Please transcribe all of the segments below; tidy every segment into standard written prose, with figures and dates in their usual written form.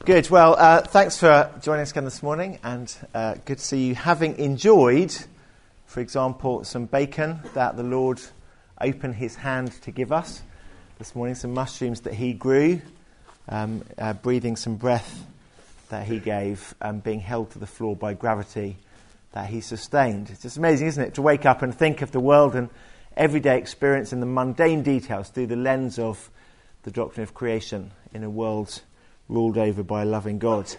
Good. Well, thanks for joining us again this morning, and good to see you. Having enjoyed, for example, some bacon that the Lord opened his hand to give us this morning, some mushrooms that he grew, breathing some breath that he gave, being held to the floor by gravity that he sustained. It's just amazing, isn't it, to wake up and think of the world and everyday experience and the mundane details through the lens of the doctrine of creation in a world ruled over by a loving God.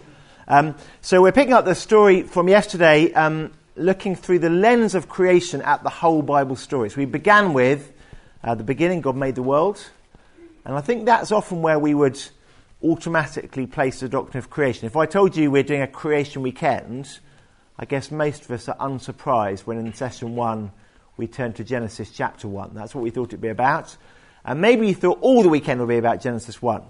So we're picking up the story from yesterday, looking through the lens of creation at the whole Bible story. So we began with the beginning, God made the world. And I think that's often where we would automatically place the doctrine of creation. If I told you we're doing a creation weekend, I guess most of us are unsurprised when in session 1 we turn to Genesis chapter 1. That's what we thought it'd be about. And maybe you thought all the weekend would be about Genesis 1.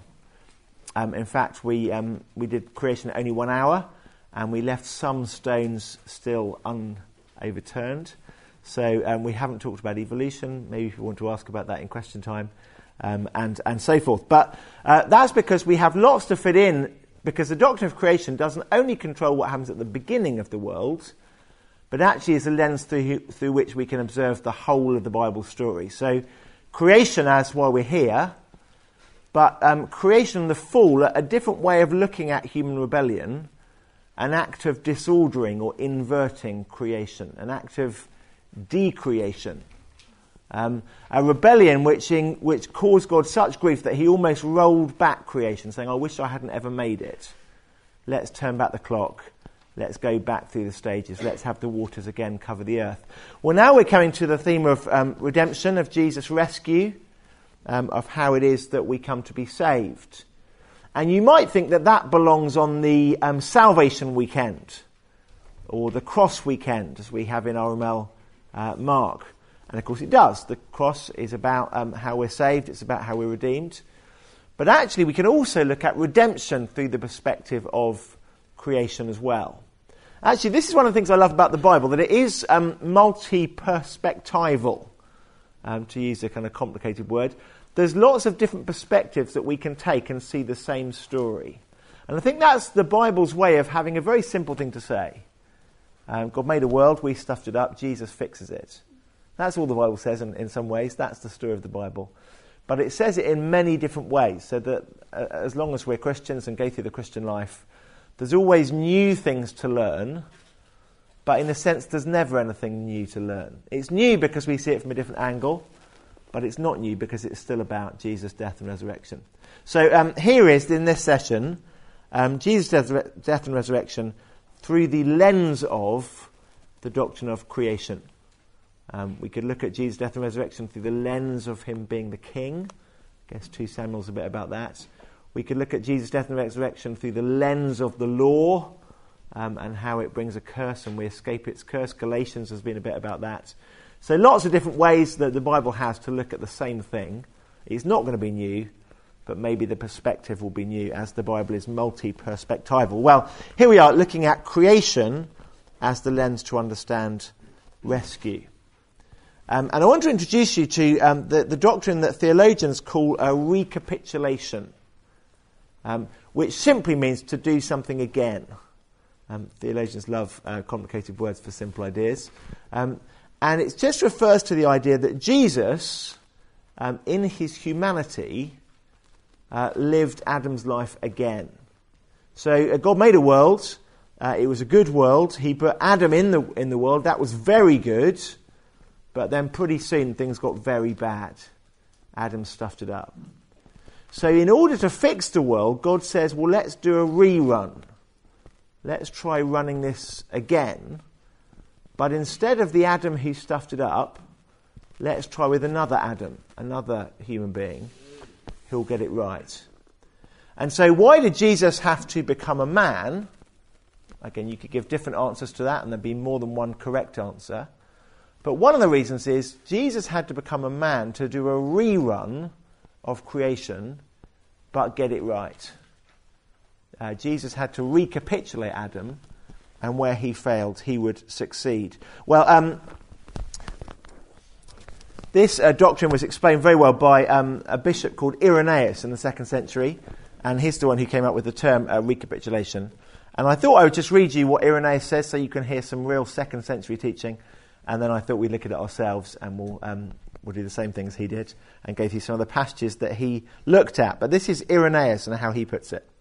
In fact, we did creation only 1 hour, and we left some stones still unoverturned. So we haven't talked about evolution. Maybe if you want to ask about that in question time, and so forth. But that's because we have lots to fit in, because the doctrine of creation doesn't only control what happens at the beginning of the world, but actually is a lens through which we can observe the whole of the Bible story. So creation as why we're here, but creation and the fall are a different way of looking at human rebellion, an act of disordering or inverting creation, an act of decreation. A rebellion which caused God such grief that he almost rolled back creation, saying, I wish I hadn't ever made it. Let's turn back the clock. Let's go back through the stages. Let's have the waters again cover the earth. Well, now we're coming to the theme of redemption, of Jesus' rescue, of how it is that we come to be saved. And you might think that that belongs on the salvation weekend, or the cross weekend, as we have in RML Mark. And of course it does. The cross is about how we're saved, it's about how we're redeemed. But actually we can also look at redemption through the perspective of creation as well. Actually, this is one of the things I love about the Bible, that it is multi-perspectival, to use a kind of complicated word. There's lots of different perspectives that we can take and see the same story. And I think that's the Bible's way of having a very simple thing to say. God made a world, we stuffed it up, Jesus fixes it. That's all the Bible says in some ways. That's the story of the Bible. But it says it in many different ways, so that as long as we're Christians and go through the Christian life, there's always new things to learn, but in a sense there's never anything new to learn. It's new because we see it from a different angle, but it's not new because it's still about Jesus' death and resurrection. So here is, in this session, Jesus' death and resurrection through the lens of the doctrine of creation. We could look at Jesus' death and resurrection through the lens of him being the king. I guess 2 Samuel's a bit about that. We could look at Jesus' death and resurrection through the lens of the law, and how it brings a curse and we escape its curse. Galatians has been a bit about that. So lots of different ways that the Bible has to look at the same thing. It's not going to be new, but maybe the perspective will be new as the Bible is multi-perspectival. Well, here we are looking at creation as the lens to understand rescue. And I want to introduce you to the doctrine that theologians call a recapitulation, which simply means to do something again. Theologians love complicated words for simple ideas. And it just refers to the idea that Jesus, in his humanity, lived Adam's life again. So God made a world. It was a good world. He put Adam in the world. That was very good. But then pretty soon things got very bad. Adam stuffed it up. So in order to fix the world, God says, well, let's do a rerun. Let's try running this again. But instead of the Adam who stuffed it up, let's try with another Adam, another human being, who'll get it right. And so why did Jesus have to become a man? Again, you could give different answers to that, and there'd be more than one correct answer. But one of the reasons is Jesus had to become a man to do a rerun of creation, but get it right. Jesus had to recapitulate Adam, and where he failed, he would succeed. Well, this doctrine was explained very well by a bishop called Irenaeus in the 2nd century. And he's the one who came up with the term recapitulation. And I thought I would just read you what Irenaeus says so you can hear some real second century teaching. And then I thought we'd look at it ourselves and we'll do the same things he did and go through some of the passages that he looked at. But this is Irenaeus and how he puts it.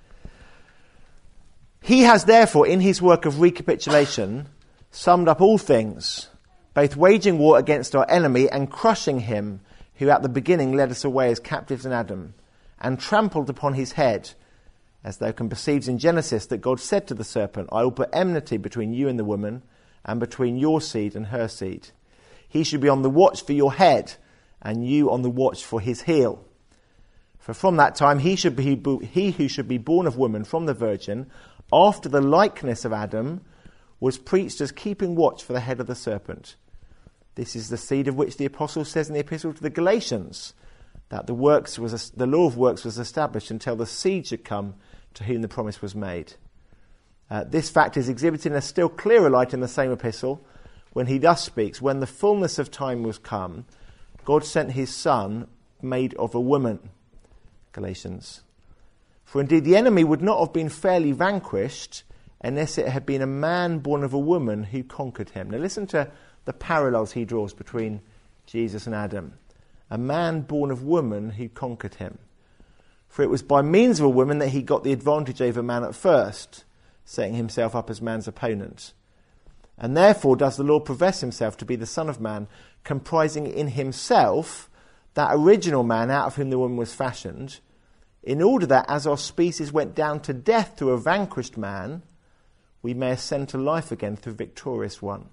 He has therefore, in his work of recapitulation, summed up all things, both waging war against our enemy and crushing him who at the beginning led us away as captives in Adam, and trampled upon his head, as thou can perceive in Genesis that God said to the serpent, I will put enmity between you and the woman, and between your seed and her seed. He should be on the watch for your head, and you on the watch for his heel. For from that time he who should be born of woman from the virgin, after the likeness of Adam, was preached as keeping watch for the head of the serpent. This is the seed of which the apostle says in the epistle to the Galatians, that the law of works was established until the seed should come to whom the promise was made. This fact is exhibited in a still clearer light in the same epistle, when he thus speaks, when the fullness of time was come, God sent his Son, made of a woman. Galatians. For indeed the enemy would not have been fairly vanquished unless it had been a man born of a woman who conquered him. Now listen to the parallels he draws between Jesus and Adam. A man born of woman who conquered him. For it was by means of a woman that he got the advantage over man at first, setting himself up as man's opponent. And therefore does the Lord profess himself to be the Son of Man, comprising in himself that original man out of whom the woman was fashioned, in order that as our species went down to death through a vanquished man, we may ascend to life again through a victorious one.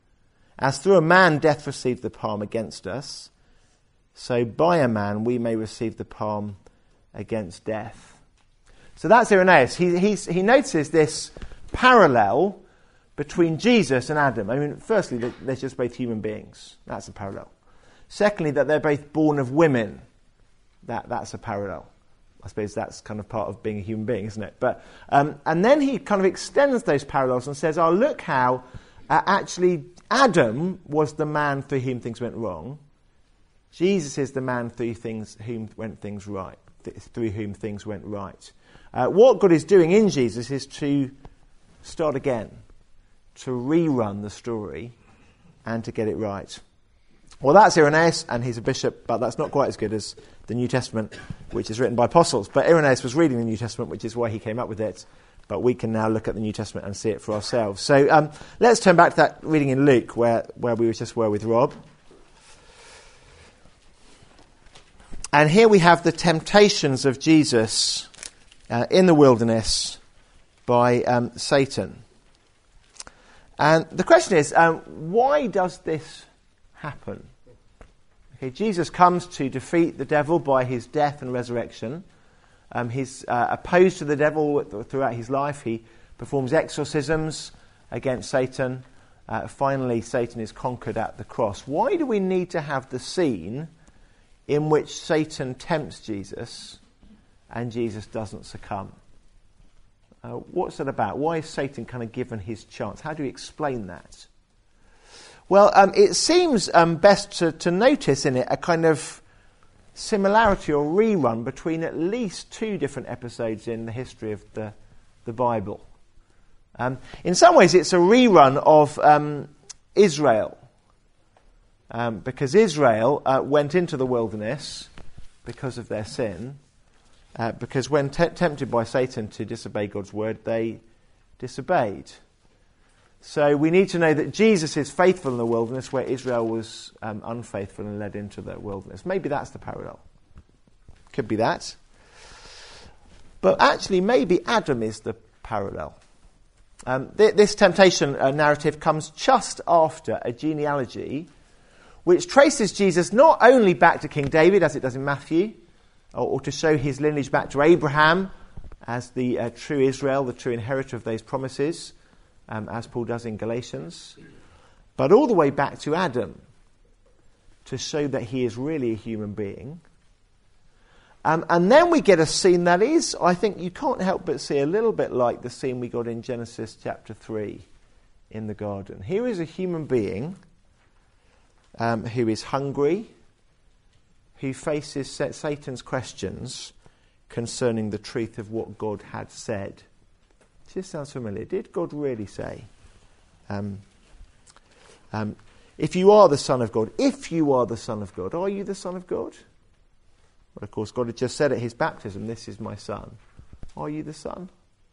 As through a man death received the palm against us, so by a man we may receive the palm against death. So that's Irenaeus. He notices this parallel between Jesus and Adam. I mean, firstly, they're just both human beings. That's a parallel. Secondly, that they're both born of women. That's a parallel. I suppose that's kind of part of being a human being, isn't it? But and then he kind of extends those parallels and says, oh, look how actually Adam was the man through whom things went wrong. Jesus is the man through whom things went right. What God is doing in Jesus is to start again, to rerun the story and to get it right. Well, that's Irenaeus, and he's a bishop, but that's not quite as good as the New Testament, which is written by apostles. But Irenaeus was reading the New Testament, which is why he came up with it. But we can now look at the New Testament and see it for ourselves. So let's turn back to that reading in Luke, where we just were with Rob. And here we have the temptations of Jesus in the wilderness by Satan. And the question is, why does this happen? Okay, Jesus comes to defeat the devil by his death and resurrection. He's opposed to the devil throughout his life. He performs exorcisms against Satan. Finally, Satan is conquered at the cross. Why do we need to have the scene in which Satan tempts Jesus and Jesus doesn't succumb? What's that about? Why is Satan kind of given his chance? How do you explain that? Well, it seems best to notice in it a kind of similarity or rerun between at least two different episodes in the history of the Bible. In some ways, it's a rerun of Israel, because Israel went into the wilderness because of their sin, because when tempted by Satan to disobey God's word, they disobeyed. So we need to know that Jesus is faithful in the wilderness where Israel was unfaithful and led into the wilderness. Maybe that's the parallel. Could be that. But actually, maybe Adam is the parallel. This temptation narrative comes just after a genealogy which traces Jesus not only back to King David, as it does in Matthew, or to show his lineage back to Abraham as the true Israel, the true inheritor of those promises, as Paul does in Galatians, but all the way back to Adam, to show that he is really a human being. And then we get a scene that is, I think you can't help but see a little bit like the scene we got in Genesis chapter 3 in the garden. Here is a human being who is hungry, who faces Satan's questions, concerning the truth of what God had said. This sounds familiar. Did God really say? If you are the Son of God, are you the Son of God? Well, of course, God had just said at his baptism, this is my Son. Are you the Son?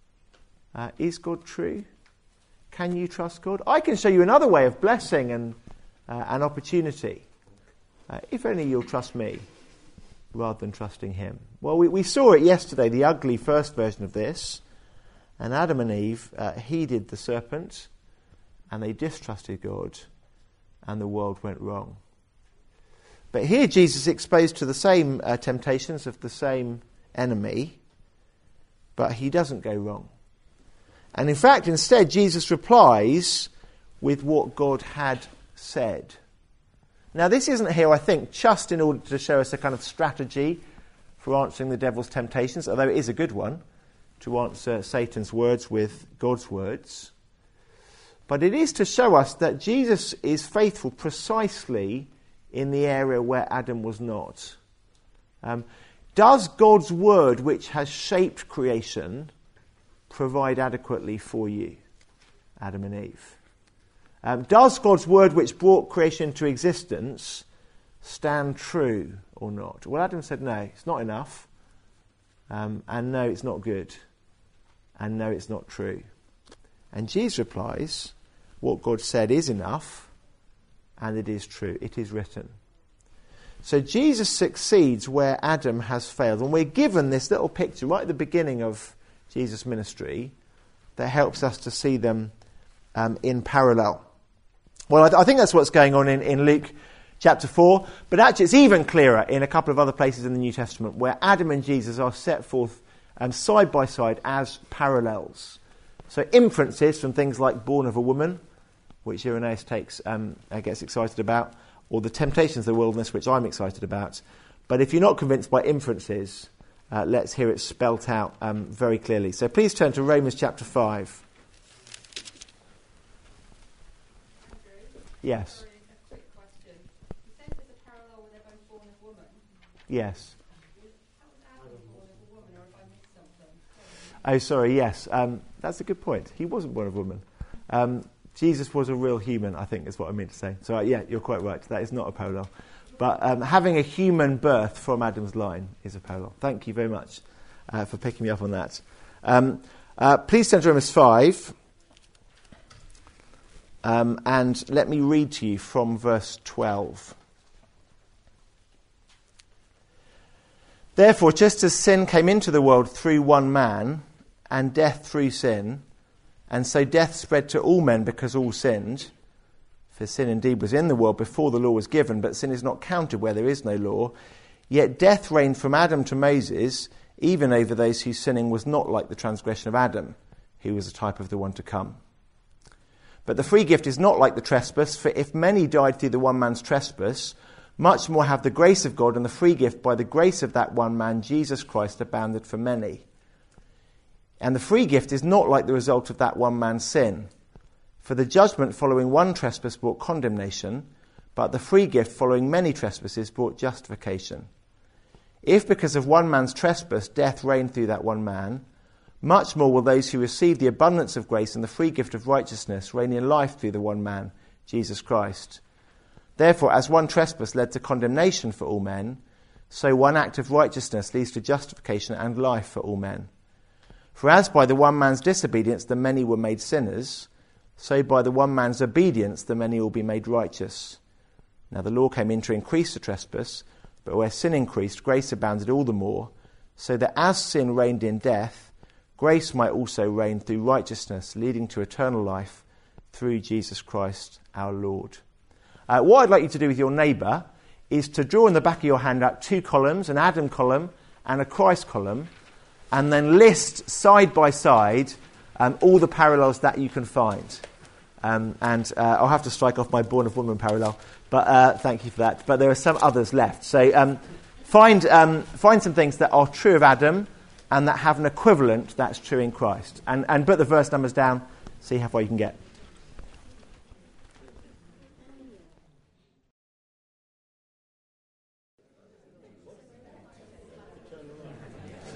Is God true? Can you trust God? I can show you another way of blessing and an opportunity. If only you'll trust me rather than trusting him. Well, we saw it yesterday, the ugly first version of this. And Adam and Eve heeded the serpent, and they distrusted God, and the world went wrong. But here Jesus is exposed to the same temptations of the same enemy, but he doesn't go wrong. And in fact, instead, Jesus replies with what God had said. Now, this isn't here, I think, just in order to show us a kind of strategy for answering the devil's temptations, although it is a good one, to answer Satan's words with God's words. But it is to show us that Jesus is faithful precisely in the area where Adam was not. Does God's word, which has shaped creation, provide adequately for you, Adam and Eve? Does God's word, which brought creation into existence, stand true or not? Well, Adam said no, it's not enough. And no, it's not good. And no, it's not true. And Jesus replies, what God said is enough, and it is true. It is written. So Jesus succeeds where Adam has failed. And we're given this little picture right at the beginning of Jesus' ministry that helps us to see them in parallel. Well, I think that's what's going on in Luke chapter 4. But actually it's even clearer in a couple of other places in the New Testament where Adam and Jesus are set forth side by side as parallels. So inferences from things like born of a woman, which Irenaeus gets excited about, or the temptations of the wilderness, which I'm excited about. But if you're not convinced by inferences, let's hear it spelt out very clearly. So please turn to Romans chapter 5. Yes. Sorry, a quick question. You said there's a parallel where they're both born of woman. Yes. How was Adam born of a woman, or have I missed something? Oh, sorry, yes. That's a good point. He wasn't born of a woman. Jesus was a real human, I think is what I mean to say. So, yeah, you're quite right. That is not a parallel. But having a human birth from Adam's line is a parallel. Thank you very much for picking me up on that. Please turn to Romans 5. And let me read to you from verse 12. Therefore, just as sin came into the world through one man, and death through sin, and so death spread to all men because all sinned, for sin indeed was in the world before the law was given, but sin is not counted where there is no law, yet death reigned from Adam to Moses, even over those whose sinning was not like the transgression of Adam, who was a type of the one to come. But the free gift is not like the trespass, for if many died through the one man's trespass, much more have the grace of God and the free gift by the grace of that one man, Jesus Christ, abounded for many. And the free gift is not like the result of that one man's sin. For the judgment following one trespass brought condemnation, but the free gift following many trespasses brought justification. If because of one man's trespass death reigned through that one man, much more will those who receive the abundance of grace and the free gift of righteousness reign in life through the one man, Jesus Christ. Therefore, as one trespass led to condemnation for all men, so one act of righteousness leads to justification and life for all men. For as by the one man's disobedience the many were made sinners, so by the one man's obedience the many will be made righteous. Now the law came in to increase the trespass, but where sin increased, grace abounded all the more, so that as sin reigned in death, grace might also reign through righteousness, leading to eternal life through Jesus Christ our Lord. What I'd like you to do with your neighbour is to draw in the back of your handout 2 columns, an Adam column and a Christ column, and then list side by side all the parallels that you can find. I'll have to strike off my born of woman parallel, but thank you for that. But there are some others left. So find some things that are true of Adam and that have an equivalent that's true in Christ. And put the verse numbers down, see how far you can get.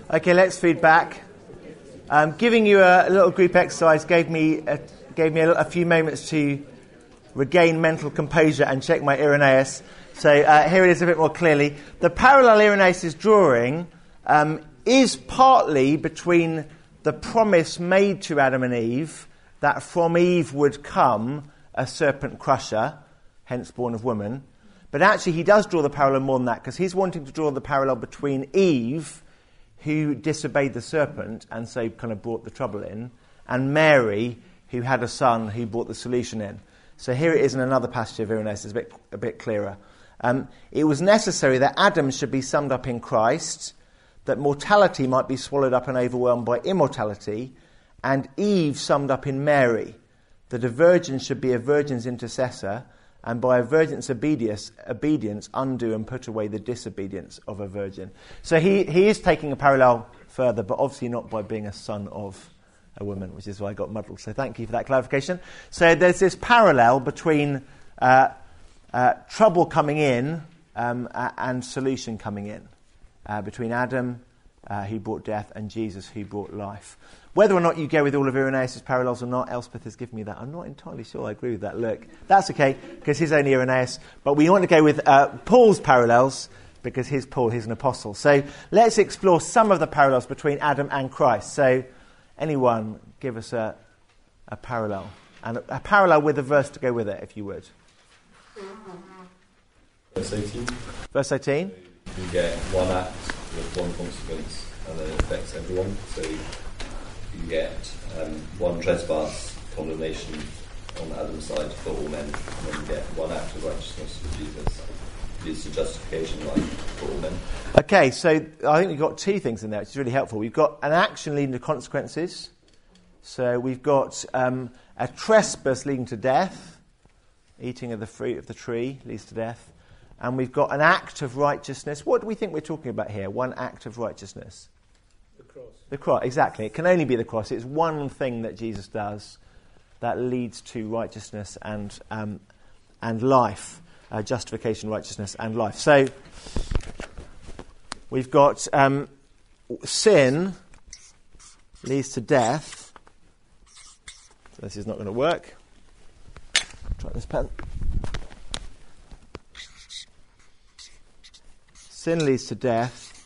Okay, let's feed back. Giving you a little group exercise gave me a few moments to regain mental composure and check my Irenaeus. So here it is a bit more clearly. The parallel Irenaeus is drawing is partly between the promise made to Adam and Eve that from Eve would come a serpent crusher, hence born of woman. But actually he does draw the parallel more than that, because he's wanting to draw the parallel between Eve, who disobeyed the serpent and so kind of brought the trouble in, and Mary, who had a son who brought the solution in. So here it is in another passage of Irenaeus, it's a bit clearer. It was necessary that Adam should be summed up in Christ, that mortality might be swallowed up and overwhelmed by immortality, and Eve summed up in Mary, that a virgin should be a virgin's intercessor, and by a virgin's obedience undo and put away the disobedience of a virgin. So he is taking a parallel further, but obviously not by being a son of a woman, which is why I got muddled. So thank you for that clarification. So there's this parallel between trouble coming in and solution coming in, between Adam, who brought death, and Jesus, who brought life. Whether or not you go with all of Irenaeus' parallels or not, Elspeth has given me that. I'm not entirely sure I agree with that. Look, that's okay, because he's only Irenaeus. But we want to go with Paul's parallels, because he's Paul, he's an apostle. So let's explore some of the parallels between Adam and Christ. So anyone give us a parallel, and a parallel with a verse to go with it, if you would. Verse 18. Verse 18. You get one act with one consequence, and then it affects everyone. So you get one trespass, condemnation on Adam's side for all men, and then you get one act of righteousness for Jesus. Leads to justification, like for all men. Okay, so I think we've got two things in there, which is really helpful. We've got an action leading to consequences. So we've got a trespass leading to death. Eating of the fruit of the tree leads to death. And we've got an act of righteousness. What do we think we're talking about here? One act of righteousness. The cross. The cross, exactly. It can only be the cross. It's one thing that Jesus does that leads to righteousness and life. Justification, righteousness, and life. So we've got sin leads to death. This is not going to work. Try this pen. Sin leads to death,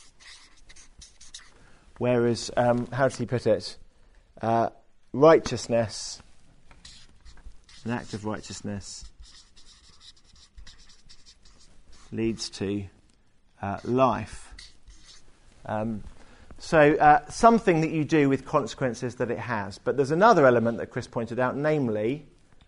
whereas, how does he put it? Righteousness, an act of righteousness, leads to life. So something that you do with consequences that it has. But there's another element that Chris pointed out, namely,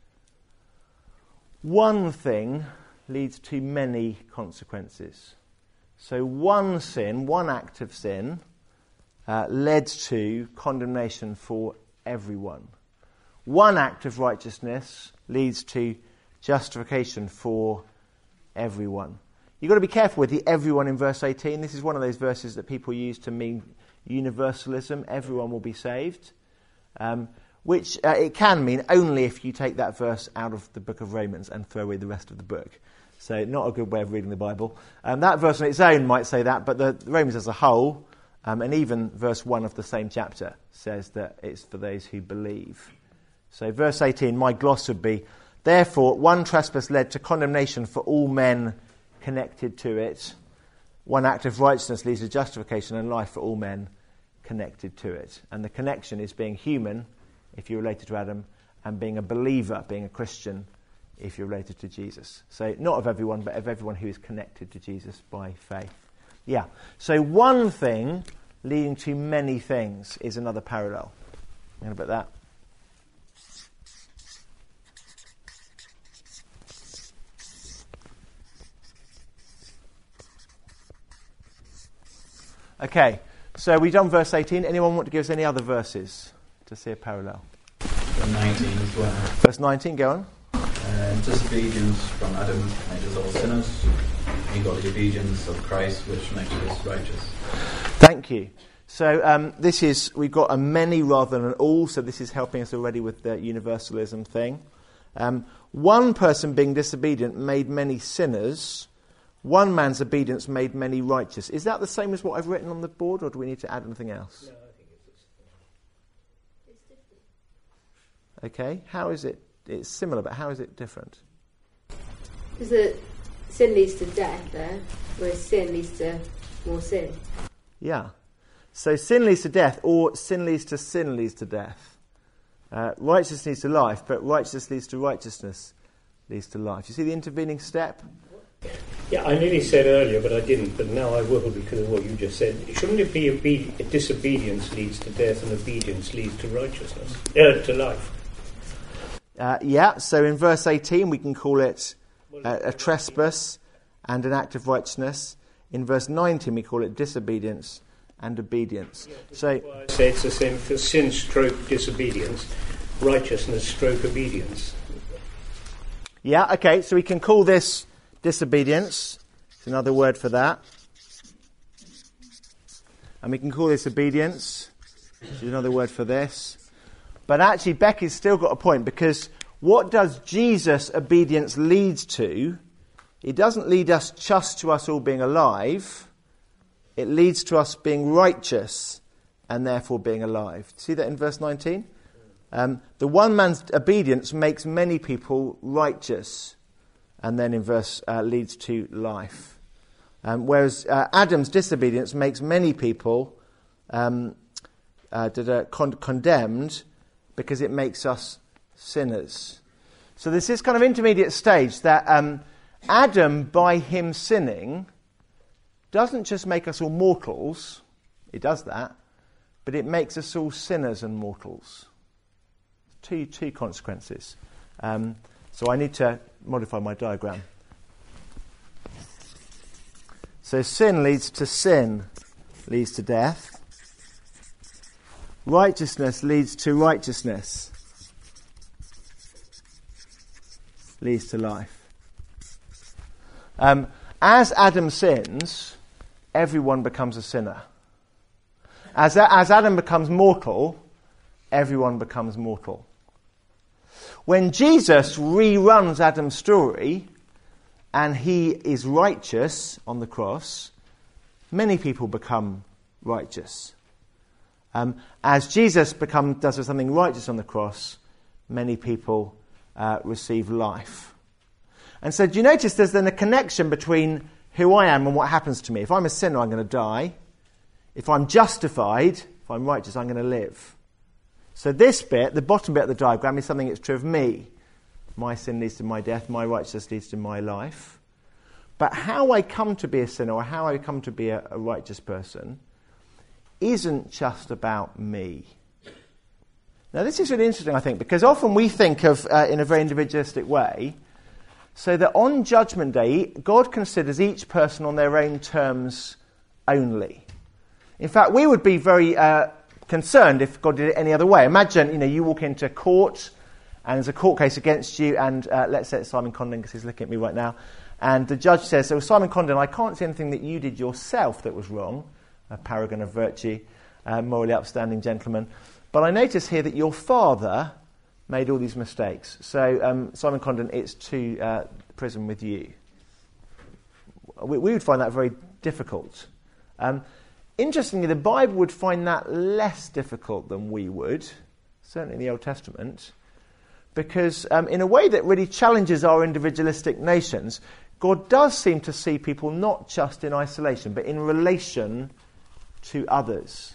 one thing leads to many consequences. So one sin, one act of sin, led to condemnation for everyone. One act of righteousness leads to justification for everyone. You've got to be careful with the everyone in verse 18. This is one of those verses that people use to mean universalism. Everyone will be saved. Which it can mean only if you take that verse out of the book of Romans and throw away the rest of the book. So not a good way of reading the Bible. That verse on its own might say that, but the Romans as a whole, and even verse 1 of the same chapter, says that it's for those who believe. So verse 18, my gloss would be, therefore one trespass led to condemnation for all men connected to it. One act of righteousness leads to justification and life for all men connected to it. And the connection is being human, if you're related to Adam, and being a believer, being a Christian, if you're related to Jesus. So not of everyone, but of everyone who is connected to Jesus by faith. Yeah. So one thing leading to many things is another parallel. How about that? Okay, so we've done verse 18. Anyone want to give us any other verses to see a parallel? Verse 19 as well. Verse 19, go on. Disobedience from Adam makes us all sinners. We got the obedience of Christ, which makes us righteous. Thank you. So we've got a many rather than an all, so this is helping us already with the universalism thing. One person being disobedient made many sinners, one man's obedience made many righteous. Is that the same as what I've written on the board, or do we need to add anything else? No, I think it's different. Okay, how is it? It's similar, but how is it different? Because sin leads to death there, whereas sin leads to more sin. Yeah. So sin leads to death, or sin leads to death. Righteousness leads to life, but righteousness leads to righteousness leads to life. You see the intervening step? Yeah, I nearly said earlier, but I didn't, but now I will because of what you just said. Shouldn't it be disobedience leads to death and obedience leads to righteousness, to life? Yeah, so in verse 18 we can call it a trespass and an act of righteousness. In verse 19 we call it disobedience and obedience. Yeah, so I say it's the same for sin stroke disobedience, righteousness stroke obedience. Yeah, okay, so we can call this disobedience. It's another word for that. And we can call this obedience, which is another word for this. But actually, Becky's still got a point, because what does Jesus' obedience lead to? It doesn't lead us just to us all being alive. It leads to us being righteous and therefore being alive. See that in verse 19? The one man's obedience makes many people righteous, and then in verse leads to life. Whereas Adam's disobedience makes many people condemned, because it makes us sinners. So there's this kind of intermediate stage that Adam, by him sinning, doesn't just make us all mortals. It does that, but it makes us all sinners and mortals. Two consequences. So I need to modify my diagram. So sin leads to death. Righteousness leads to righteousness, leads to life. As Adam sins, everyone becomes a sinner. As Adam becomes mortal, everyone becomes mortal. When Jesus reruns Adam's story and he is righteous on the cross, many people become righteous. As Jesus does something righteous on the cross, many people receive life. And so do you notice there's then a connection between who I am and what happens to me? If I'm a sinner, I'm going to die. If I'm justified, if I'm righteous, I'm going to live. So this bit, the bottom bit of the diagram, is something that's true of me. My sin leads to my death, my righteousness leads to my life. But how I come to be a sinner, or how I come to be a righteous person, isn't just about me. Now this is really interesting, I think, because often we think of in a very individualistic way, so that on Judgment Day, God considers each person on their own terms only. In fact, we would be very concerned if God did it any other way. Imagine, you walk into court and there's a court case against you, and let's say it's Simon Condon, because he's looking at me right now, and the judge says, "So Simon Condon, I can't see anything that you did yourself that was wrong, a paragon of virtue, morally upstanding gentleman, but I notice here that your father made all these mistakes. So Simon Condon, it's to prison with you." We would find that very difficult. Interestingly, the Bible would find that less difficult than we would, certainly in the Old Testament, because in a way that really challenges our individualistic nations, God does seem to see people not just in isolation, but in relation to others.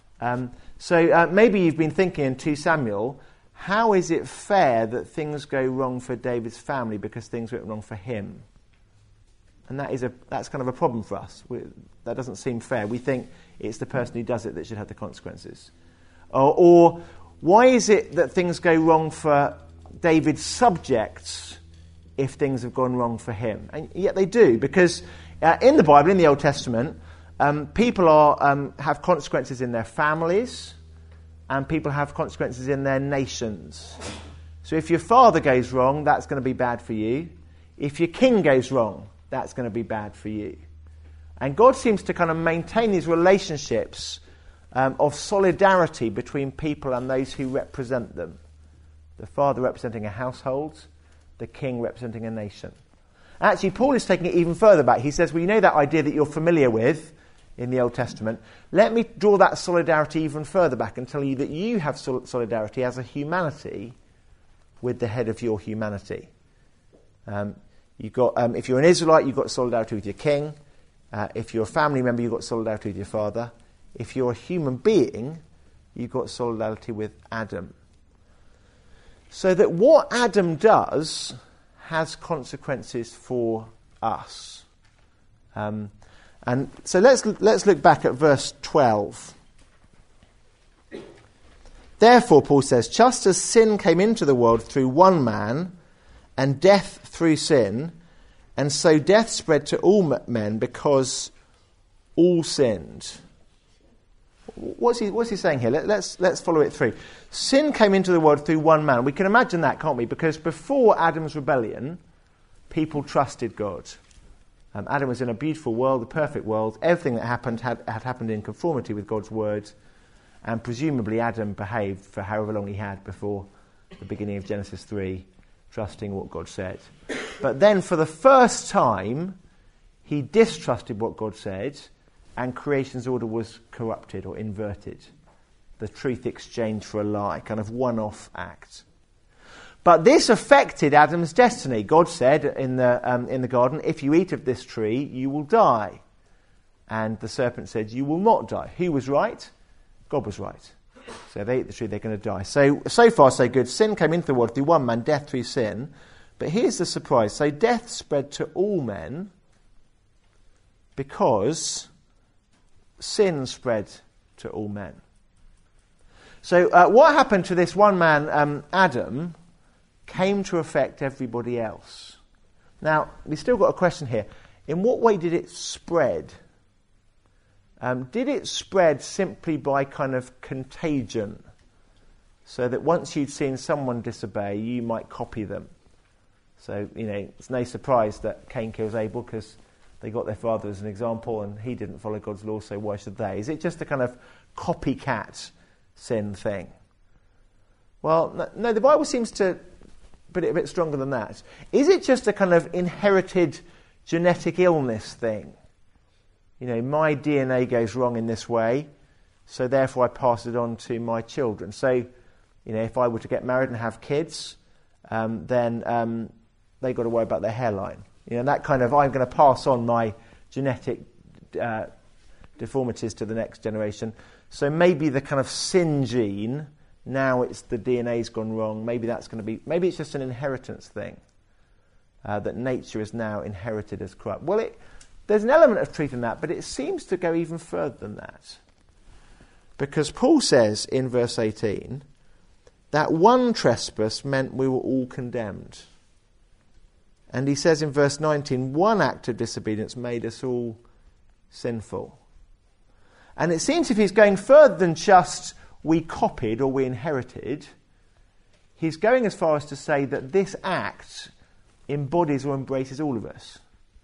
So maybe you've been thinking in 2 Samuel, how is it fair that things go wrong for David's family because things went wrong for him? And that's kind of a problem for us. That doesn't seem fair. We think it's the person who does it that should have the consequences. Or why is it that things go wrong for David's subjects if things have gone wrong for him? And yet they do, because in the Bible, in the Old Testament, people have consequences in their families, and people have consequences in their nations. So if your father goes wrong, that's going to be bad for you. If your king goes wrong, that's going to be bad for you. And God seems to kind of maintain these relationships of solidarity between people and those who represent them. The father representing a household, the king representing a nation. Actually, Paul is taking it even further back. He says, well, you know that idea that you're familiar with in the Old Testament. Let me draw that solidarity even further back and tell you that you have solidarity as a humanity with the head of your humanity. You've got, if you're an Israelite, you've got solidarity with your king. If you're a family member, you've got solidarity with your father. If you're a human being, you've got solidarity with Adam. So that what Adam does has consequences for us. And so let's look back at verse 12. Therefore, Paul says, just as sin came into the world through one man, and death through sin, and so death spread to all men because all sinned. What's he saying here? Let's follow it through. Sin came into the world through one man. We can imagine that, can't we? Because before Adam's rebellion, people trusted God. Adam was in a beautiful world, a perfect world. Everything that happened had happened in conformity with God's word. And presumably Adam behaved for however long he had before the beginning of Genesis 3, trusting what God said. But then for the first time, he distrusted what God said, and creation's order was corrupted or inverted. The truth exchanged for a lie, kind of one-off act. But this affected Adam's destiny. God said in the garden, if you eat of this tree, you will die. And the serpent said, you will not die. Who was right? God was right. So they eat the tree, they're going to die. So far, so good. Sin came into the world through one man, death through sin. But here's the surprise. So death spread to all men because sin spread to all men. So what happened to this one man, Adam, came to affect everybody else. Now, we've still got a question here. In what way did it spread? Did it spread simply by kind of contagion? So that once you'd seen someone disobey, you might copy them. So, it's no surprise that Cain kills Abel because they got their father as an example and he didn't follow God's law, so why should they? Is it just a kind of copycat sin thing? Well, no, the Bible seems to put it a bit stronger than that. Is it just a kind of inherited genetic illness thing? My DNA goes wrong in this way, so therefore I pass it on to my children. So, if I were to get married and have kids, then they've got to worry about their hairline. That kind of, I'm going to pass on my genetic deformities to the next generation. So maybe the kind of sin gene, now it's the DNA's gone wrong, maybe it's just an inheritance thing, that nature is now inherited as corrupt. Well, there's an element of truth in that, but it seems to go even further than that. Because Paul says in verse 18 that one trespass meant we were all condemned. And he says in verse 19, one act of disobedience made us all sinful. And it seems if he's going further than just we copied or we inherited, he's going as far as to say that this act embodies or embraces all of us.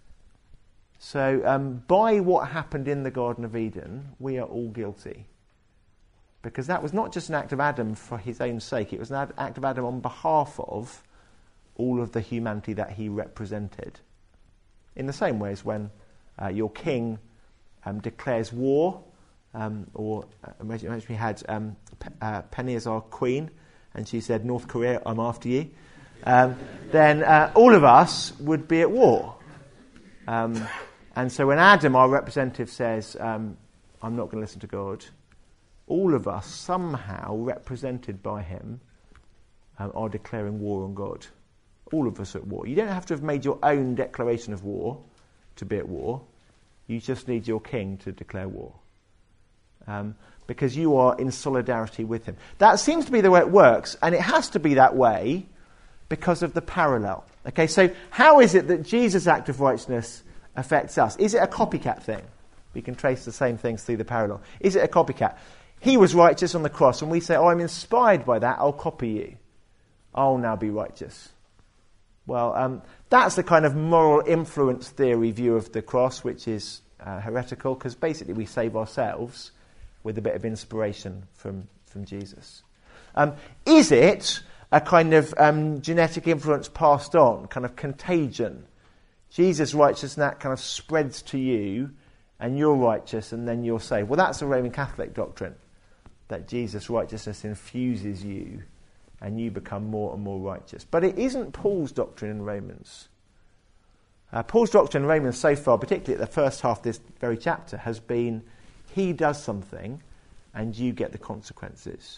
So by what happened in the Garden of Eden, we are all guilty. Because that was not just an act of Adam for his own sake, it was an act of Adam on behalf of all of the humanity that he represented. In the same way as when your king declares war, or imagine we had Penny as our queen, and she said, North Korea, I'm after you, then all of us would be at war. And so when Adam, our representative, says, I'm not going to listen to God, all of us, somehow represented by him, are declaring war on God. All of us at war. You don't have to have made your own declaration of war to be at war. You just need your king to declare war. Because you are in solidarity with him. That seems to be the way it works, and it has to be that way because of the parallel. Okay, so how is it that Jesus' act of righteousness affects us? Is it a copycat thing? We can trace the same things through the parallel. Is it a copycat? He was righteous on the cross, and we say, I'm inspired by that, I'll copy you. I'll now be righteous. Well, that's the kind of moral influence theory view of the cross, which is heretical, because basically we save ourselves with a bit of inspiration from Jesus. Is it a kind of genetic influence passed on, kind of contagion? Jesus' righteousness, and that kind of spreads to you, and you're righteous, and then you're saved. Well, that's a Roman Catholic doctrine, that Jesus' righteousness infuses you, and you become more and more righteous. But it isn't Paul's doctrine in Romans. Paul's doctrine in Romans so far, particularly at the first half of this very chapter, has been he does something, and you get the consequences.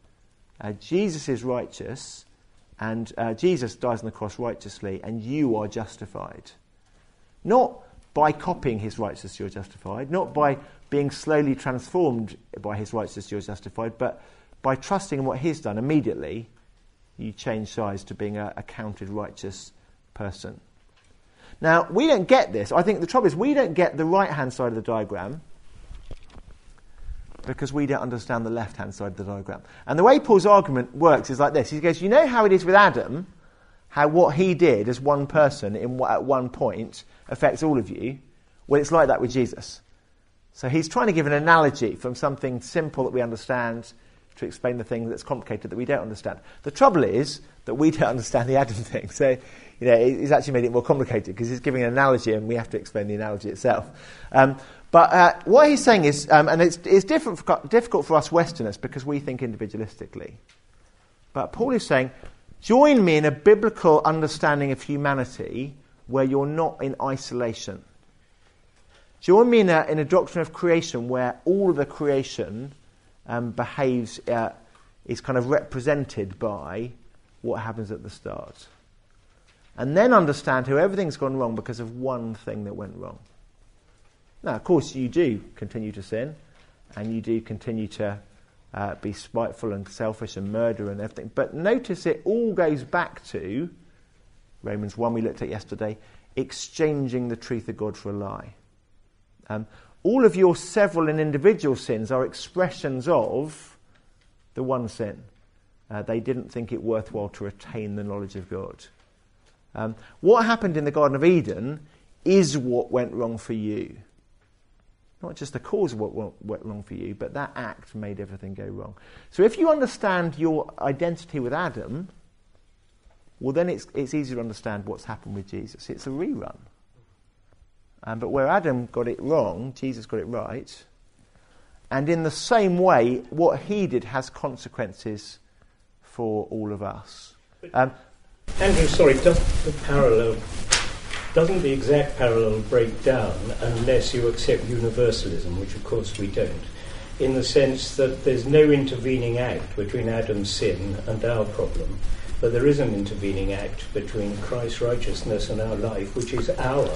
Jesus is righteous, and Jesus dies on the cross righteously, and you are justified. Not by copying his righteousness you're justified, not by being slowly transformed by his righteousness you're justified, but by trusting in what he's done. Immediately you change size to being a counted righteous person. Now, we don't get this. I think the trouble is we don't get the right-hand side of the diagram because we don't understand the left-hand side of the diagram. And the way Paul's argument works is like this. He goes, you know how it is with Adam, how what he did as one person at one point affects all of you? Well, it's like that with Jesus. So he's trying to give an analogy from something simple that we understand to explain the thing that's complicated that we don't understand. The trouble is that we don't understand the Adam thing. So, he's actually made it more complicated because he's giving an analogy and we have to explain the analogy itself. But what he's saying is, and it's difficult for us Westerners because we think individualistically. But Paul is saying, join me in a biblical understanding of humanity where you're not in isolation. Join me in a doctrine of creation where all of the creation behaves, is kind of represented by what happens at the start. And then understand how everything's gone wrong because of one thing that went wrong. Now, of course, you do continue to sin, and you do continue to be spiteful and selfish and murder and everything. But notice it all goes back to Romans 1 we looked at yesterday, exchanging the truth of God for a lie. All of your several and individual sins are expressions of the one sin. They didn't think it worthwhile to retain the knowledge of God. What happened in the Garden of Eden is what went wrong for you. Not just the cause of what went wrong for you, but that act made everything go wrong. So if you understand your identity with Adam, well then it's easier to understand what's happened with Jesus. It's a rerun. But where Adam got it wrong, Jesus got it right. And in the same way, what he did has consequences for all of us. Andrew, sorry, doesn't the exact parallel break down unless you accept universalism, which of course we don't, in the sense that there's no intervening act between Adam's sin and our problem, but there is an intervening act between Christ's righteousness and our life, which is our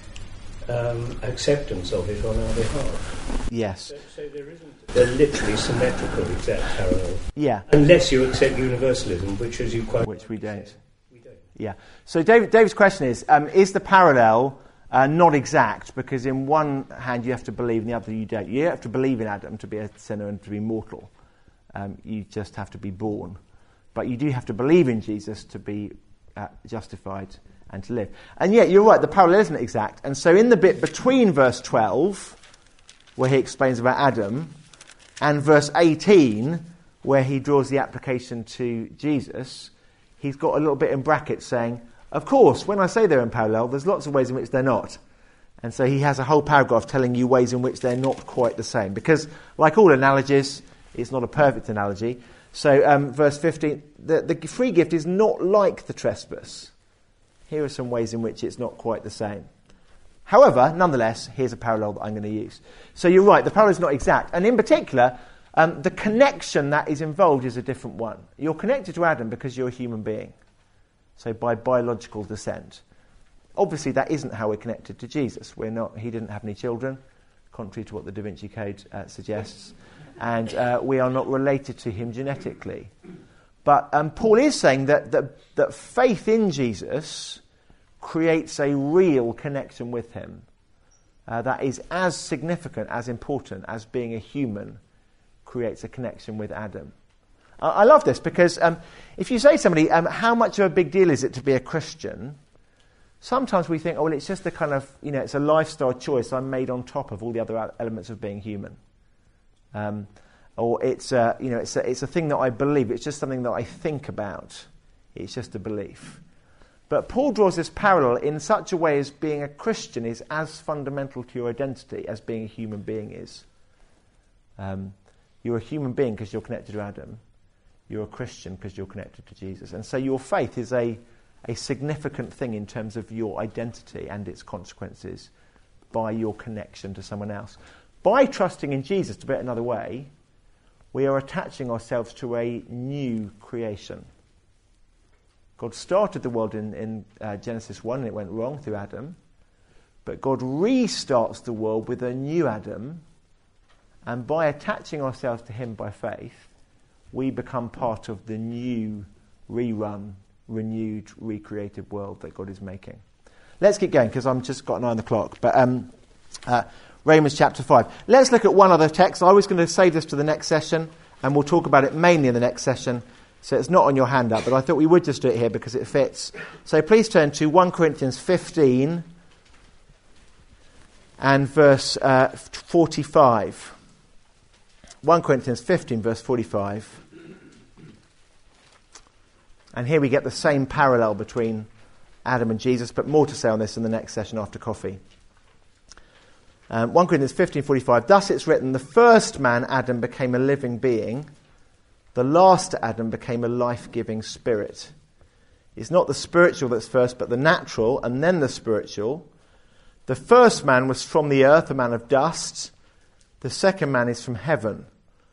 acceptance of it on our behalf. Yes. So there isn't a literally symmetrical exact parallel. Yeah. Unless you accept universalism, which, as you quite which we don't. Said, we don't. Yeah. So David's question is the parallel not exact? Because in one hand you have to believe, in the other you don't. You don't have to believe in Adam to be a sinner and to be mortal. You just have to be born. But you do have to believe in Jesus to be justified and to live. And yet, you're right, the parallel isn't exact. And so in the bit between verse 12, where he explains about Adam, and verse 18, where he draws the application to Jesus, he's got a little bit in brackets saying, of course, when I say they're in parallel, there's lots of ways in which they're not. And so he has a whole paragraph telling you ways in which they're not quite the same. Because, like all analogies, it's not a perfect analogy. So verse 15, the free gift is not like the trespass. Here are some ways in which it's not quite the same. However, nonetheless, here's a parallel that I'm going to use. So you're right, the parallel is not exact. And in particular, the connection that is involved is a different one. You're connected to Adam because you're a human being. So by biological descent. Obviously, that isn't how we're connected to Jesus. He didn't have any children, contrary to what the Da Vinci Code suggests. And we are not related to him genetically. But Paul is saying that faith in Jesus creates a real connection with him that is as significant, as important as being a human creates a connection with Adam. I love this because if you say to somebody, how much of a big deal is it to be a Christian? Sometimes we think, oh, well, it's just the kind of, it's a lifestyle choice I made on top of all the other elements of being human. Or it's a thing that I believe. It's just something that I think about. It's just a belief. But Paul draws this parallel in such a way as being a Christian is as fundamental to your identity as being a human being is. You're a human being because you're connected to Adam. You're a Christian because you're connected to Jesus. And so your faith is a significant thing in terms of your identity and its consequences by your connection to someone else. By trusting in Jesus, to put it another way, we are attaching ourselves to a new creation. God started the world in Genesis 1 and it went wrong through Adam. But God restarts the world with a new Adam. And by attaching ourselves to him by faith, we become part of the new, rerun, renewed, recreated world that God is making. Let's keep going because I've just got an eye on the clock. But Romans chapter 5. Let's look at one other text. I was going to save this to the next session and we'll talk about it mainly in the next session. So it's not on your handout, but I thought we would just do it here because it fits. So please turn to 1 Corinthians 15 and verse 45. 1 Corinthians 15, verse 45. And here we get the same parallel between Adam and Jesus, but more to say on this in the next session after coffee. 1 Corinthians 15:45. Thus it's written, the first man, Adam, became a living being. The last Adam became a life-giving spirit. It's not the spiritual that's first, but the natural, and then the spiritual. The first man was from the earth, a man of dust. The second man is from heaven.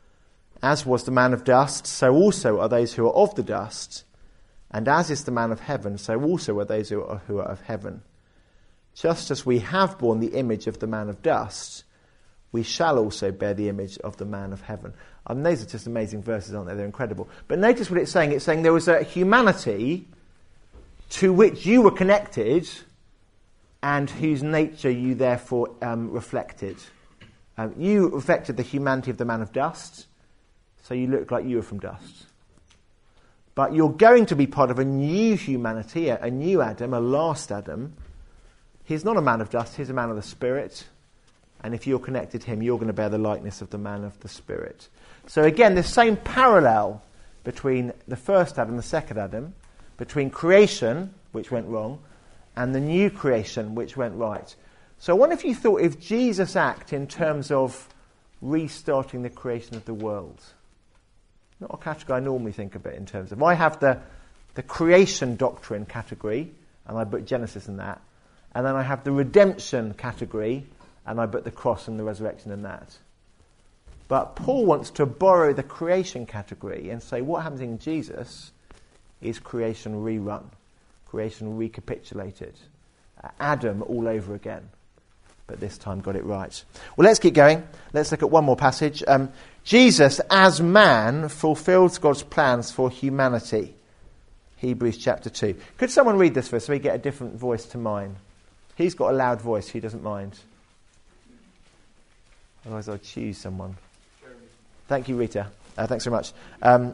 As was the man of dust, so also are those who are of the dust. And as is the man of heaven, so also are those who are of heaven. Just as we have borne the image of the man of dust, we shall also bear the image of the man of heaven. And those are just amazing verses, aren't they? They're incredible. But notice what it's saying. It's saying there was a humanity to which you were connected and whose nature you therefore reflected. You reflected the humanity of the man of dust, so you look like you were from dust. But you're going to be part of a new humanity, a new Adam, a last Adam. He's not a man of dust, he's a man of the Spirit. And if you're connected to him, you're going to bear the likeness of the man of the Spirit. So again, the same parallel between the first Adam and the second Adam, between creation, which went wrong, and the new creation, which went right. So I wonder if you thought if Jesus' act in terms of restarting the creation of the world, not a category I normally think of it in terms of. I have the creation doctrine category, and I put Genesis in that. And then I have the redemption category, and I put the cross and the resurrection in that. But Paul wants to borrow the creation category and say what happens in Jesus is creation rerun, creation recapitulated. Adam all over again, but this time got it right. Well, let's keep going. Let's look at one more passage. Jesus, as man, fulfills God's plans for humanity. Hebrews chapter 2. Could someone read this for us so we get a different voice to mine? He's got a loud voice. He doesn't mind. Otherwise, I'll choose someone. Jeremy. Thank you, Rita. Thanks very much. So mine's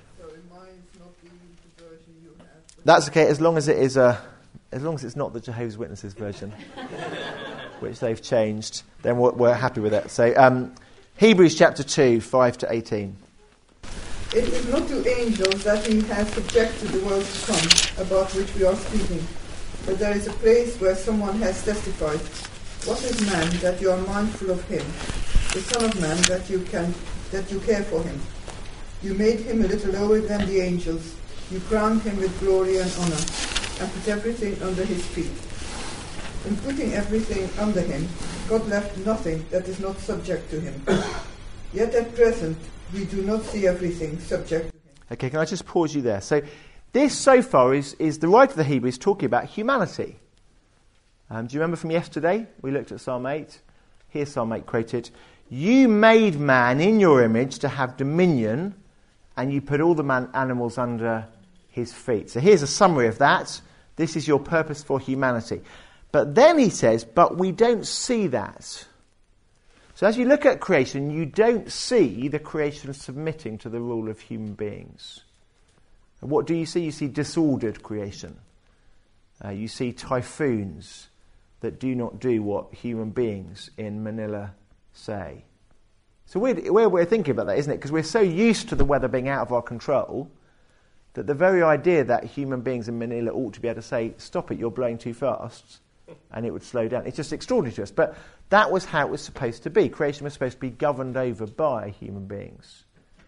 not the version you have. That's okay, as long as it is as long as it's not the Jehovah's Witnesses version, which they've changed. Then we're happy with it. So, Hebrews chapter 2, 5 to 18. It is not to angels that he has subjected the world to come, about which we are speaking. But there is a place where someone has testified, what is man that you are mindful of him, the Son of Man that you care for him? You made him a little lower than the angels. You crowned him with glory and honor, and put everything under his feet. In putting everything under him, God left nothing that is not subject to him. Yet at present, we do not see everything subject to him. Okay, can I just pause you there? So, this so far is the writer of the Hebrews talking about humanity. Do you remember from yesterday? We looked at Psalm 8. Here's Psalm 8 quoted. You made man in your image to have dominion, and you put all the animals under his feet. So here's a summary of that. This is your purpose for humanity. But then he says, but we don't see that. So as you look at creation, you don't see the creation submitting to the rule of human beings. And what do you see? You see disordered creation. You see typhoons that do not do what human beings in Manila say. So we're thinking about that, isn't it? Because we're so used to the weather being out of our control. that the very idea that human beings in Manila ought to be able to say, stop it, you're blowing too fast, and it would slow down. It's just extraordinary to us. But that was how it was supposed to be. Creation was supposed to be governed over by human beings.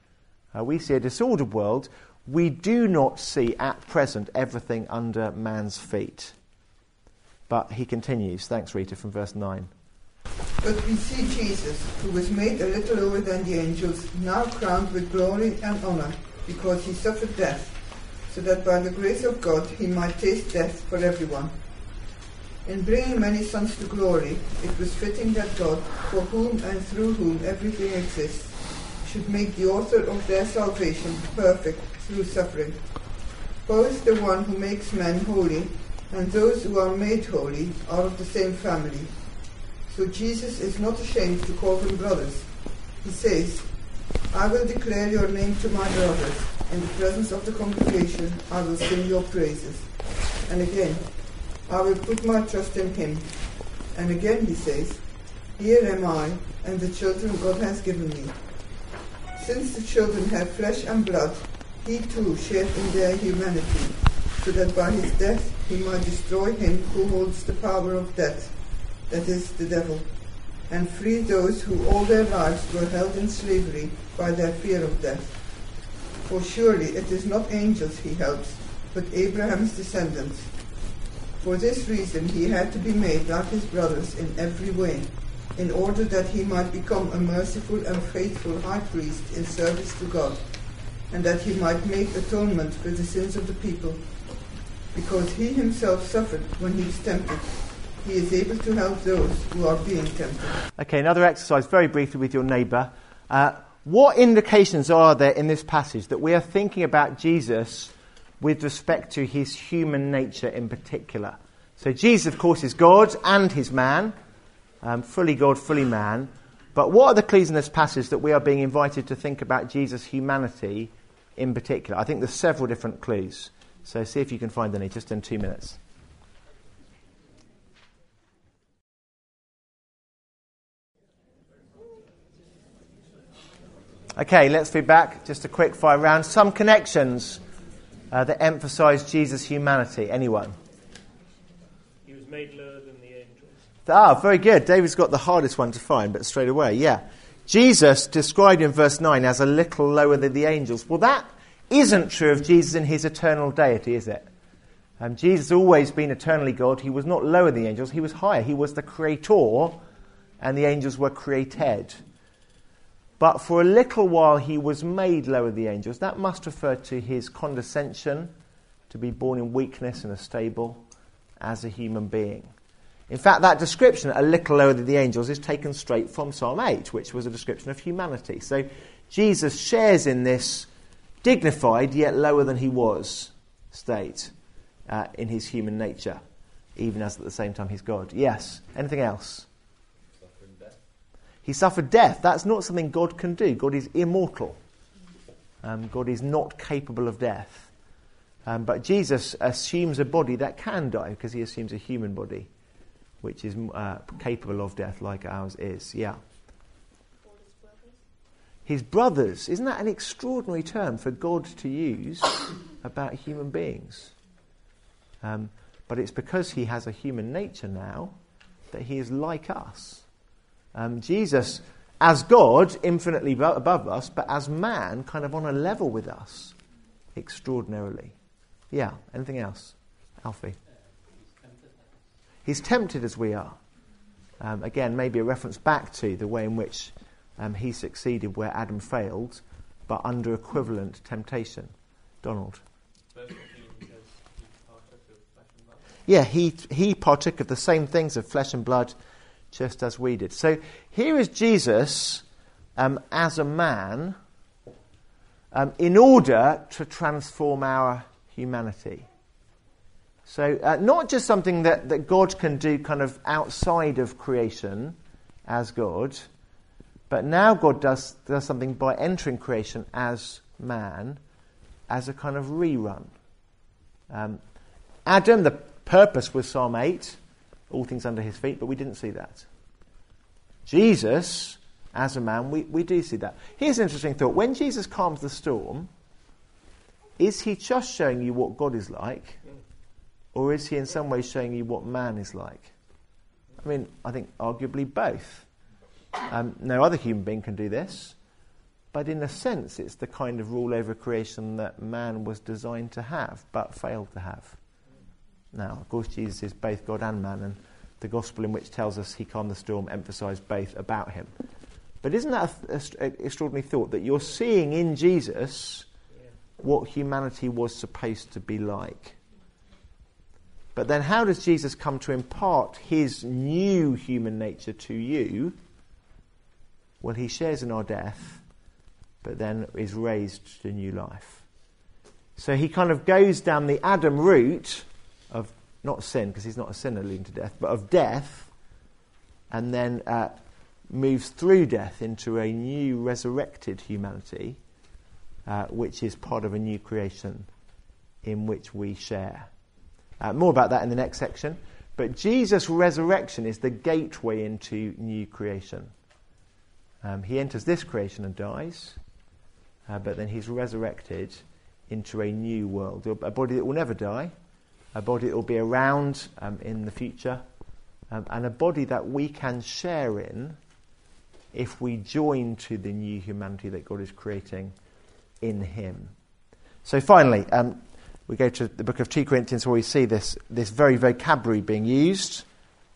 We see a disordered world. We do not see at present everything under man's feet. But he continues, thanks Rita, from verse 9. But we see Jesus, who was made a little lower than the angels, now crowned with glory and honor, because he suffered death, so that by the grace of God he might taste death for everyone. In bringing many sons to glory, it was fitting that God, for whom and through whom everything exists, should make the author of their salvation perfect through suffering. Both the one who makes men holy and those who are made holy are of the same family. So Jesus is not ashamed to call them brothers. He says, I will declare your name to my brothers. In the presence of the congregation, I will sing your praises. And again, I will put my trust in him. And again he says, here am I, and the children God has given me. Since the children have flesh and blood, he too shared in their humanity, so that by his death he might destroy him who holds the power of death, that is, the devil, and free those who all their lives were held in slavery by their fear of death. For surely it is not angels he helps, but Abraham's descendants. For this reason he had to be made like his brothers in every way, in order that he might become a merciful and faithful high priest in service to God, and that he might make atonement for the sins of the people. Because he himself suffered when he was tempted, he is able to help those who are being tempted. Okay, another exercise very briefly with your neighbour. What indications are there in this passage that we are thinking about Jesus with respect to his human nature in particular? So Jesus, of course, is God and his man, fully God, fully man. But what are the clues in this passage that we are being invited to think about Jesus' humanity in particular? I think there's several different clues. So see if you can find any just in 2 minutes. Okay, let's be back. Just a quick fire round. Some connections that emphasise Jesus' humanity. Anyone? He was made lower than the angels. Very good. David's got the hardest one to find, but straight away, yeah. Jesus described in verse 9 as a little lower than the angels. Well, that isn't true of Jesus in his eternal deity, is it? Jesus has always been eternally God. He was not lower than the angels. He was higher. He was the creator, and the angels were created. But for a little while he was made lower than the angels. That must refer to his condescension, to be born in weakness in a stable as a human being. In fact, that description, a little lower than the angels, is taken straight from Psalm 8, which was a description of humanity. So Jesus shares in this dignified yet lower than he was state in his human nature, even as at the same time he's God. Yes. Anything else? He suffered death. That's not something God can do. God is immortal. God is not capable of death. But Jesus assumes a body that can die because he assumes a human body which is capable of death like ours is. Yeah. His brothers. Isn't that an extraordinary term for God to use about human beings? But it's because he has a human nature now that he is like us. Jesus, as God, infinitely above us, but as man, kind of on a level with us, extraordinarily. Yeah, anything else? Alfie? He's tempted as we are. Again, maybe a reference back to the way in which he succeeded where Adam failed, but under equivalent temptation. Donald? Yeah, he partook of the same things of flesh and blood, just as we did. So here is Jesus as a man in order to transform our humanity. So not just something that God can do kind of outside of creation as God, but now God does something by entering creation as man, as a kind of rerun. Adam, the purpose was Psalm 8, all things under his feet, but we didn't see that. Jesus, as a man, we do see that. Here's an interesting thought. When Jesus calms the storm, is he just showing you what God is like, or is he in some ways showing you what man is like? I mean, I think arguably both. No other human being can do this, but in a sense it's the kind of rule over creation that man was designed to have, but failed to have. Now, of course, Jesus is both God and man, and the gospel in which tells us he calmed the storm emphasised both about him. But isn't that an extraordinary thought, that you're seeing in Jesus what humanity was supposed to be like? But then how does Jesus come to impart his new human nature to you? Well, he shares in our death, but then is raised to new life. So he kind of goes down the Adam route of not sin, because he's not a sinner leading to death, but of death, and then moves through death into a new resurrected humanity, which is part of a new creation in which we share. More about that in the next section. But Jesus' resurrection is the gateway into new creation. He enters this creation and dies, but then he's resurrected into a new world, a body that will never die, a body that will be around in the future, and a body that we can share in if we join to the new humanity that God is creating in him. So finally, we go to the book of 2 Corinthians where we see this very vocabulary being used.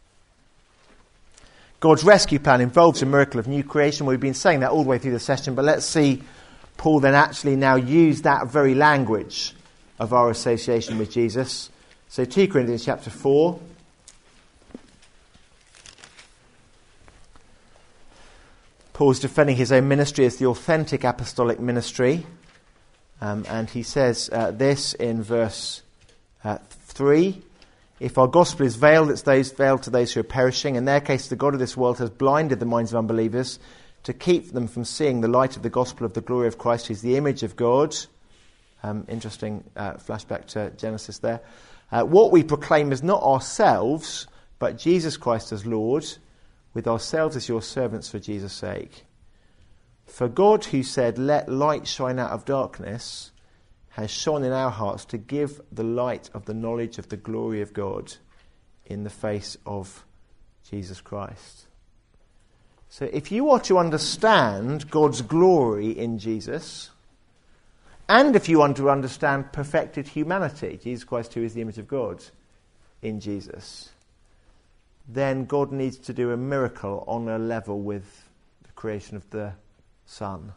God's rescue plan involves a miracle of new creation. We've been saying that all the way through the session, but let's see Paul then actually now use that very language of our association with Jesus. So 2 Corinthians chapter 4. Paul's defending his own ministry as the authentic apostolic ministry. And he says this in verse 3. If our gospel is veiled, it's veiled to those who are perishing. In their case, the God of this world has blinded the minds of unbelievers to keep them from seeing the light of the gospel of the glory of Christ, who is the image of God. Interesting flashback to Genesis there. What we proclaim is not ourselves, but Jesus Christ as Lord, with ourselves as your servants for Jesus' sake. For God, who said, "Let light shine out of darkness," has shone in our hearts to give the light of the knowledge of the glory of God in the face of Jesus Christ. So if you are to understand God's glory in Jesus, and if you want to understand perfected humanity, Jesus Christ who is the image of God in Jesus, then God needs to do a miracle on a level with the creation of the sun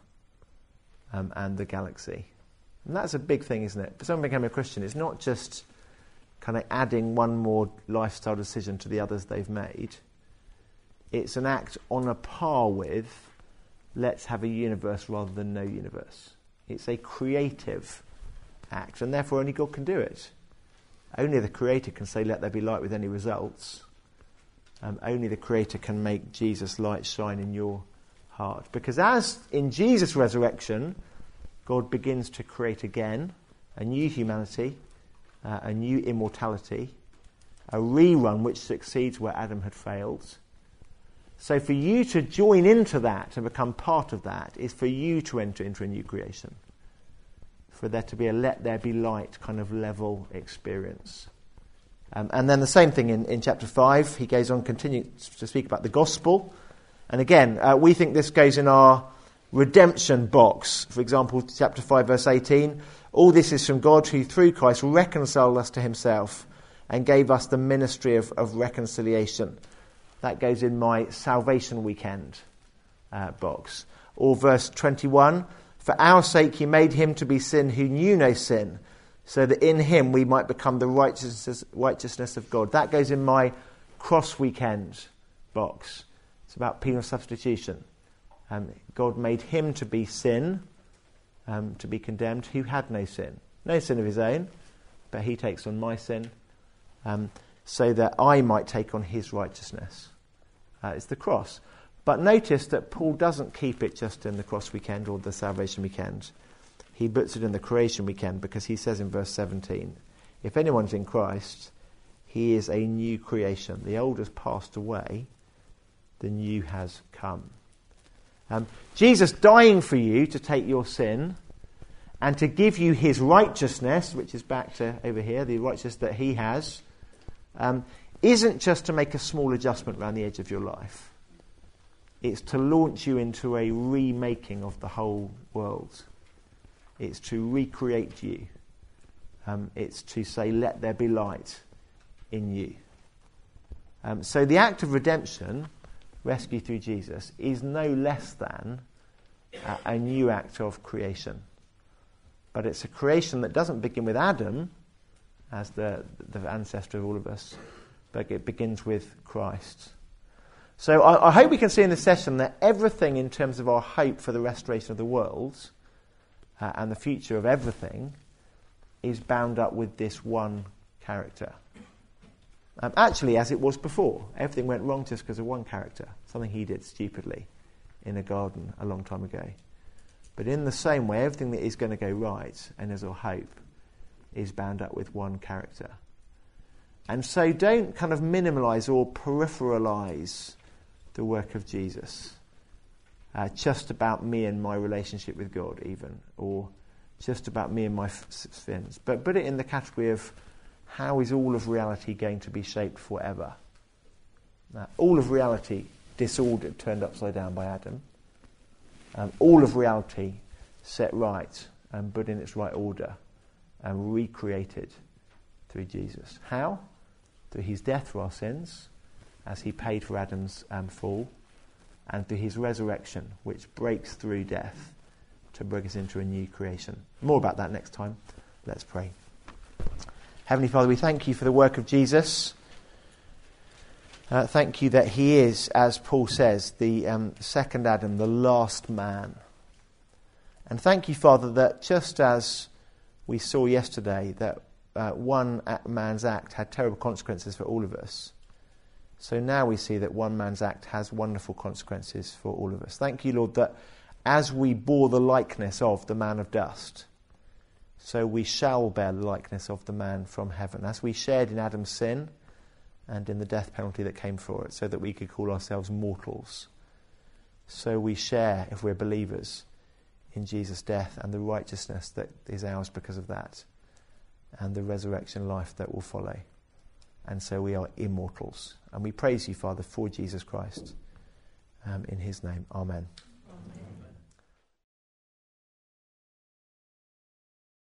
and the galaxy. And that's a big thing, isn't it? For someone becoming a Christian, it's not just kind of adding one more lifestyle decision to the others they've made. It's an act on a par with, let's have a universe rather than no universe. It's a creative act, and therefore only God can do it. Only the Creator can say, "Let there be light," with any results. Only the Creator can make Jesus' light shine in your heart. Because as in Jesus' resurrection, God begins to create again a new humanity, a new immortality, a rerun which succeeds where Adam had failed. So for you to join into that, to become part of that, is for you to enter into a new creation. For there to be a let there be light kind of level experience. And then the same thing in chapter 5. He goes on, continues to speak about the gospel. And again, we think this goes in our redemption box. For example, chapter 5, verse 18. All this is from God, who through Christ reconciled us to himself and gave us the ministry of reconciliation. That goes in my salvation weekend box. Or verse 21. For our sake he made him to be sin who knew no sin, so that in him we might become the righteousness of God. That goes in my cross weekend box. It's about penal substitution. God made him to be sin, to be condemned, who had no sin. No sin of his own, but he takes on my sin, so that I might take on his righteousness. It's the cross. But notice that Paul doesn't keep it just in the cross weekend or the salvation weekend. He puts it in the creation weekend, because he says in verse 17, if anyone's in Christ, he is a new creation. The old has passed away, the new has come. Jesus dying for you to take your sin and to give you his righteousness, which is back to over here, the righteousness that he has, isn't just to make a small adjustment around the edge of your life. It's to launch you into a remaking of the whole world. It's to recreate you. It's to say, let there be light in you. So the act of redemption, rescue through Jesus, is no less than a new act of creation. But it's a creation that doesn't begin with Adam as the ancestor of all of us, but it begins with Christ. So I hope we can see in this session that everything in terms of our hope for the restoration of the world and the future of everything is bound up with this one character. Actually, as it was before, everything went wrong just because of one character, something he did stupidly in a garden a long time ago. But in the same way, everything that is going to go right and is our hope is bound up with one character. And so don't kind of minimalise or peripheralise the work of Jesus. Just about me and my relationship with God even, or just about me and my sins. But put it in the category of how is all of reality going to be shaped forever? All of reality disordered, turned upside down by Adam. All of reality set right and put in its right order and recreated through Jesus. How? Through his death for our sins, as he paid for Adam's fall, and through his resurrection, which breaks through death to bring us into a new creation. More about that next time. Let's pray. Heavenly Father, we thank you for the work of Jesus. Thank you that he is, as Paul says, the second Adam, the last man. And thank you, Father, that just as we saw yesterday that one man's act had terrible consequences for all of us, so now we see that one man's act has wonderful consequences for all of us. Thank you, Lord, that as we bore the likeness of the man of dust, so we shall bear the likeness of the man from heaven. As we shared in Adam's sin and in the death penalty that came for it, so that we could call ourselves mortals, so we share, if we're believers, in Jesus' death and the righteousness that is ours because of that, and the resurrection life that will follow. And so we are immortals. And we praise you, Father, for Jesus Christ. In his name, amen.